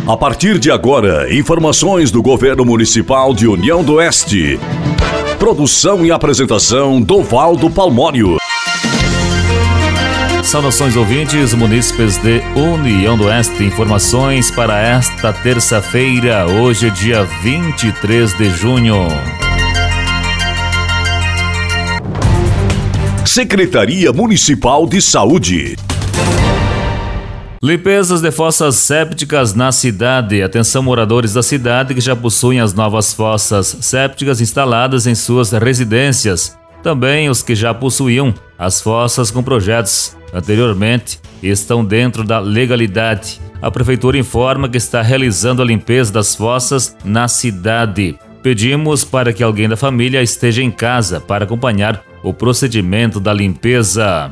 A partir de agora, informações do Governo Municipal de União do Oeste. Produção e apresentação Dovaldo Palmório. Saudações ouvintes, munícipes de União do Oeste. Informações para esta terça-feira, hoje dia 23 de junho. Secretaria Municipal de Saúde. Limpezas de fossas sépticas na cidade. Atenção, moradores da cidade que já possuem as novas fossas sépticas instaladas em suas residências. Também os que já possuíam as fossas com projetos anteriormente estão dentro da legalidade. A Prefeitura informa que está realizando a limpeza das fossas na cidade. Pedimos para que alguém da família esteja em casa para acompanhar o procedimento da limpeza.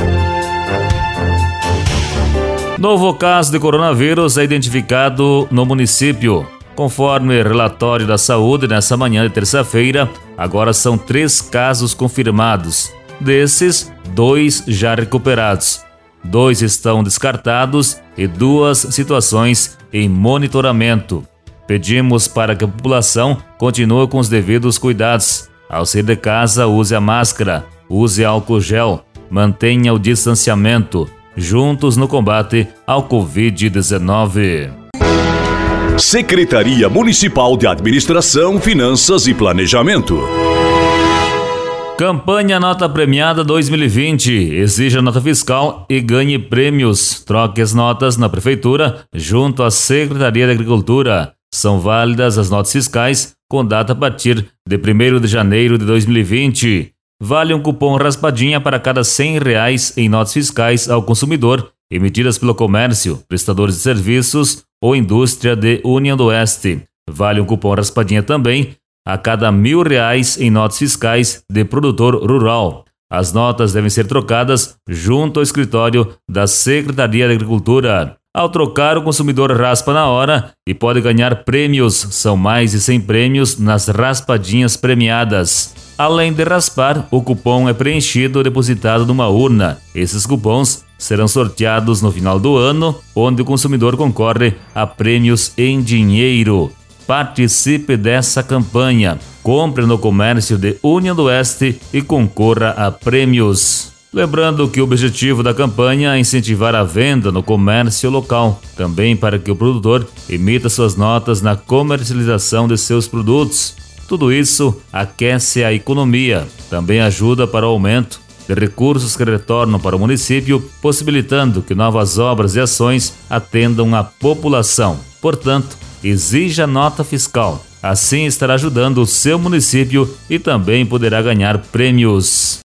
Novo caso de coronavírus é identificado no município. Conforme relatório da saúde, nessa manhã de terça-feira, agora são 3 casos confirmados. Desses, 2 já recuperados. 2 estão descartados e 2 situações em monitoramento. Pedimos para que a população continue com os devidos cuidados. Ao sair de casa, use a máscara, use álcool gel, mantenha o distanciamento. Juntos no combate ao Covid-19. Secretaria Municipal de Administração, Finanças e Planejamento. Campanha Nota Premiada 2020. Exija nota fiscal e ganhe prêmios. Troque as notas na Prefeitura junto à Secretaria de Agricultura. São válidas as notas fiscais com data a partir de 1º de janeiro de 2020. Vale um cupom raspadinha para cada R$100 em notas fiscais ao consumidor, emitidas pelo comércio, prestadores de serviços ou indústria de União do Oeste. Vale um cupom raspadinha também a cada R$1.000 em notas fiscais de produtor rural. As notas devem ser trocadas junto ao escritório da Secretaria de Agricultura. Ao trocar, o consumidor raspa na hora e pode ganhar prêmios. São mais de 100 prêmios nas raspadinhas premiadas. Além de raspar, o cupom é preenchido ou depositado numa urna. Esses cupons serão sorteados no final do ano, onde o consumidor concorre a prêmios em dinheiro. Participe dessa campanha. Compre no comércio de União do Oeste e concorra a prêmios. Lembrando que o objetivo da campanha é incentivar a venda no comércio local, também para que o produtor emita suas notas na comercialização de seus produtos. Tudo isso aquece a economia, também ajuda para o aumento de recursos que retornam para o município, possibilitando que novas obras e ações atendam a população. Portanto, exija nota fiscal. Assim estará ajudando o seu município e também poderá ganhar prêmios.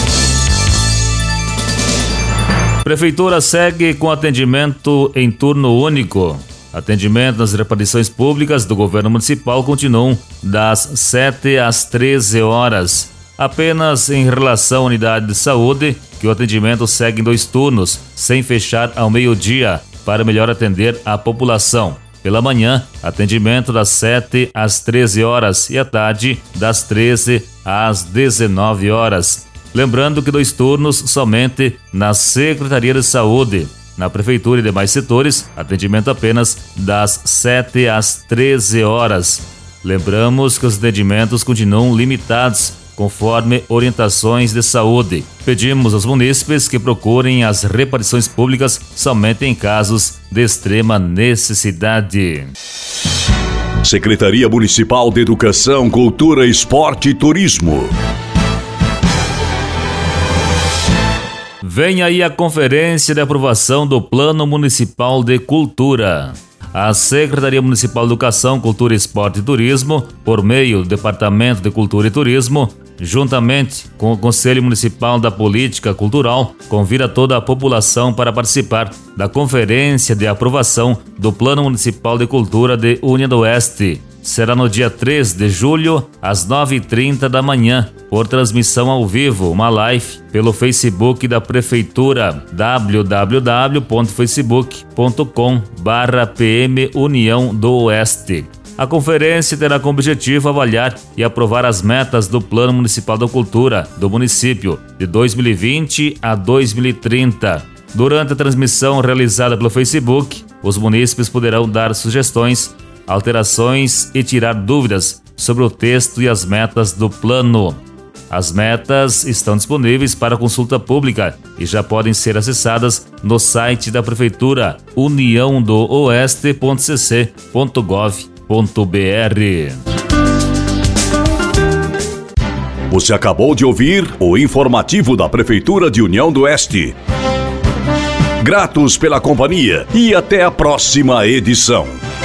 Prefeitura segue com atendimento em turno único. Atendimento nas repartições públicas do governo municipal continuam das 7 às 13 horas. Apenas em relação à unidade de saúde, que o atendimento segue em 2 turnos, sem fechar ao meio-dia, para melhor atender a população. Pela manhã, atendimento das 7 às 13 horas e à tarde, das 13 às 19 horas. Lembrando que 2 turnos somente na Secretaria de Saúde. Na Prefeitura e demais setores, atendimento apenas das 7 às 13 horas. Lembramos que os atendimentos continuam limitados, conforme orientações de saúde. Pedimos aos munícipes que procurem as repartições públicas somente em casos de extrema necessidade. Secretaria Municipal de Educação, Cultura, Esporte e Turismo. Vem aí a conferência de aprovação do Plano Municipal de Cultura. A Secretaria Municipal de Educação, Cultura, Esporte e Turismo, por meio do Departamento de Cultura e Turismo, juntamente com o Conselho Municipal da Política Cultural, convida toda a população para participar da conferência de aprovação do Plano Municipal de Cultura de União do Oeste. Será no dia 3 de julho, às 9h30 da manhã, por transmissão ao vivo, uma live pelo Facebook da Prefeitura, www.facebook.com/PM União do Oeste. A conferência terá como objetivo avaliar e aprovar as metas do Plano Municipal da Cultura do município de 2020 a 2030. Durante a transmissão realizada pelo Facebook, os munícipes poderão dar sugestões, alterações e tirar dúvidas sobre o texto e as metas do plano. As metas estão disponíveis para consulta pública e já podem ser acessadas no site da Prefeitura uniãodooeste.cc.gov.br. Você acabou de ouvir o informativo da Prefeitura de União do Oeste. Gratos pela companhia e até a próxima edição.